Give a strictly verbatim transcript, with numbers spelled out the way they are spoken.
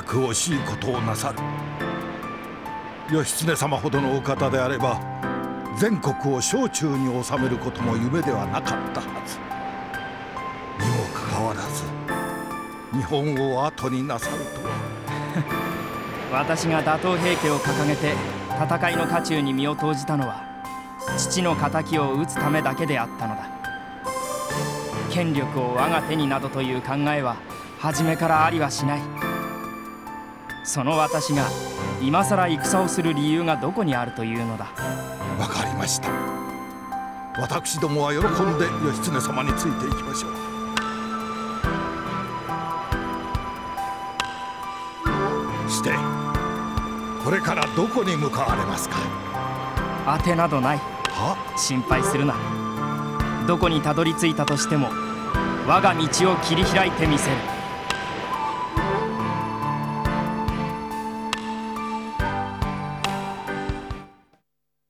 く惜しいことをなさる。義経様ほどのお方であれば全国を掌中に収めることも夢ではなかったはず。にもかかわらず日本を後になさるとは。 私が打倒平家を掲げて戦いの渦中に身を投じたのは父の敵を討つためだけであったのだ。権力を我が手になどという考えは初めからありはしない。その私が今さら戦をする理由がどこにあるというのだ。 わかりました。私どもは喜んで義経様についていきましょう。してこれからどこに向かわれますか？ 当てなどない。 は？ 心配するな。どこにたどり着いたとしても我が道を切り開いてみせる。